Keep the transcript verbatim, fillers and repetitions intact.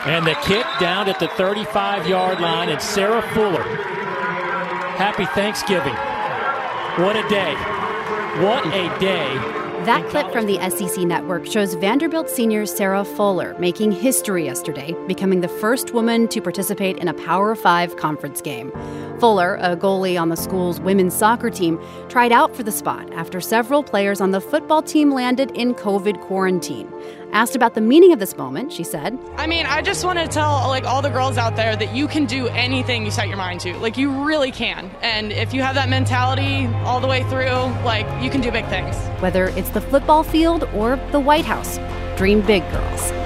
And the kick down at the thirty-five-yard line, and Sarah Fuller. Happy Thanksgiving. What a day. What a day. That clip from the S E C Network shows Vanderbilt senior Sarah Fuller making history yesterday, becoming the first woman to participate in a Power Five conference game. Fuller, a goalie on the school's women's soccer team, tried out for the spot after several players on the football team landed in COVID quarantine. Asked about the meaning of this moment, she said, I mean, I just want to tell like all the girls out there that you can do anything you set your mind to. Like, you really can. And if you have that mentality all the way through, like, you can do big things. Whether it's the football field or the White House, dream big, girls.